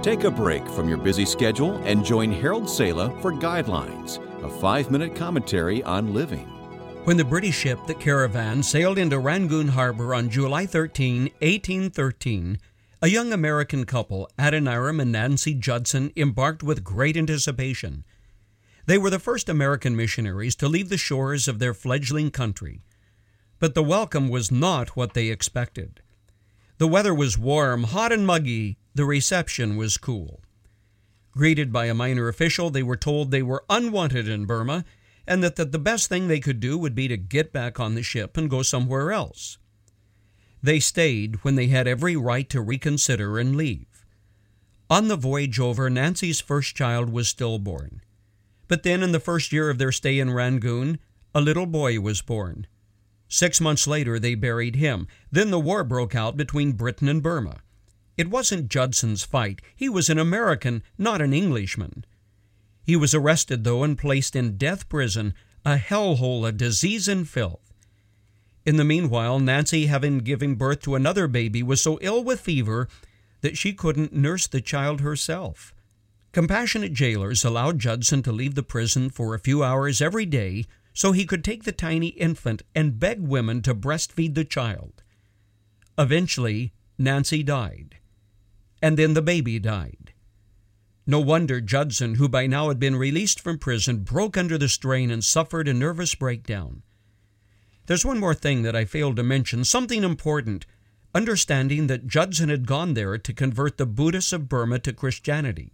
Take a break from your busy schedule and join Harold Sala for Guidelines, a 5-minute commentary on living. When the British ship, the Caravan, sailed into Rangoon Harbor on July 13, 1813, a young American couple, Adoniram and Nancy Judson, embarked with great anticipation. They were the first American missionaries to leave the shores of their fledgling country. But the welcome was not what they expected. The weather was warm, hot and muggy. The reception was cool. Greeted by a minor official, they were told they were unwanted in Burma and that the best thing they could do would be to get back on the ship and go somewhere else. They stayed when they had every right to reconsider and leave. On the voyage over, Nancy's first child was stillborn. But then in the first year of their stay in Rangoon, a little boy was born. 6 months later, they buried him. Then the war broke out between Britain and Burma. It wasn't Judson's fight. He was an American, not an Englishman. He was arrested, though, and placed in death prison, a hellhole of disease and filth. In the meanwhile, Nancy, having given birth to another baby, was so ill with fever that she couldn't nurse the child herself. Compassionate jailers allowed Judson to leave the prison for a few hours every day so he could take the tiny infant and beg women to breastfeed the child. Eventually, Nancy died, and then the baby died. No wonder Judson, who by now had been released from prison, broke under the strain and suffered a nervous breakdown. There's one more thing that I failed to mention, something important, understanding that Judson had gone there to convert the Buddhists of Burma to Christianity.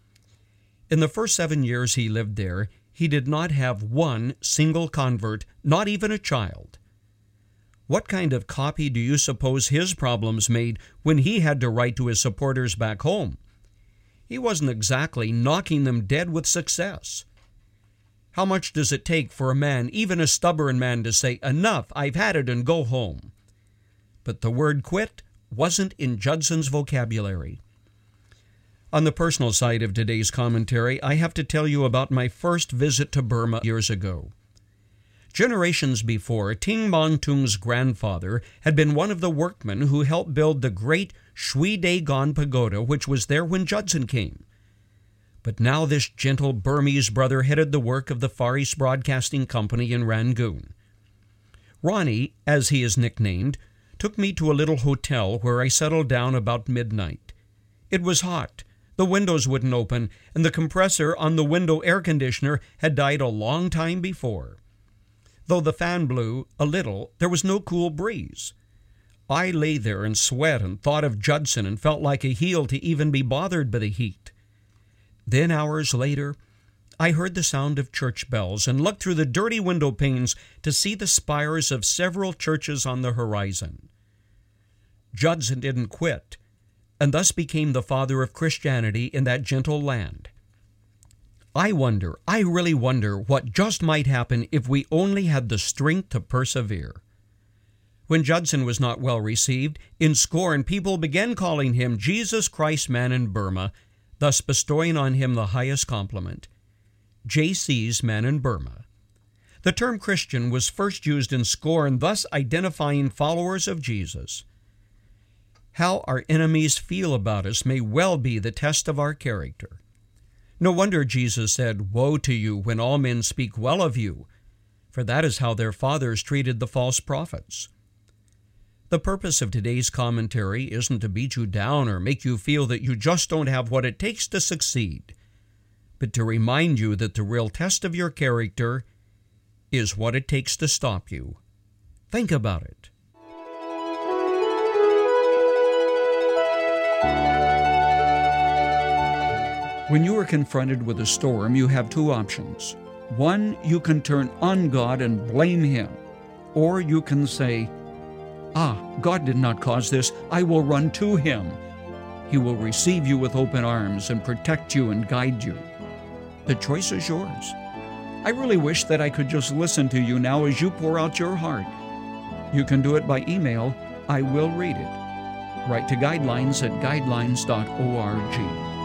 In the first 7 years he lived there, he did not have one single convert, not even a child. What kind of copy do you suppose his problems made when he had to write to his supporters back home? He wasn't exactly knocking them dead with success. How much does it take for a man, even a stubborn man, to say, "Enough, I've had it," and go home? But the word quit wasn't in Judson's vocabulary. On the personal side of today's commentary, I have to tell you about my first visit to Burma years ago. Generations before, Ting Mong Tung's grandfather had been one of the workmen who helped build the great Shui Dagon Pagoda, which was there when Judson came. But now this gentle Burmese brother headed the work of the Far East Broadcasting Company in Rangoon. Ronnie, as he is nicknamed, took me to a little hotel where I settled down about midnight. It was hot. The windows wouldn't open, and the compressor on the window air conditioner had died a long time before. Though the fan blew a little, there was no cool breeze. I lay there in sweat and thought of Judson and felt like a heel to even be bothered by the heat. Then hours later, I heard the sound of church bells and looked through the dirty window panes to see the spires of several churches on the horizon. Judson didn't quit, and thus became the father of Christianity in that gentle land. I really wonder what just might happen if we only had the strength to persevere. When Judson was not well received, in scorn people began calling him Jesus Christ Man in Burma, thus bestowing on him the highest compliment, JC's Man in Burma. The term Christian was first used in scorn, thus identifying followers of Jesus. How our enemies feel about us may well be the test of our character. No wonder Jesus said, "Woe to you when all men speak well of you," for that is how their fathers treated the false prophets. The purpose of today's commentary isn't to beat you down or make you feel that you just don't have what it takes to succeed, but to remind you that the real test of your character is what it takes to stop you. Think about it. When you are confronted with a storm, you have two options. One, you can turn on God and blame Him. Or you can say, God did not cause this. I will run to Him. He will receive you with open arms and protect you and guide you. The choice is yours. I really wish that I could just listen to you now as you pour out your heart. You can do it by email. I will read it. Write to Guidelines at guidelines.org.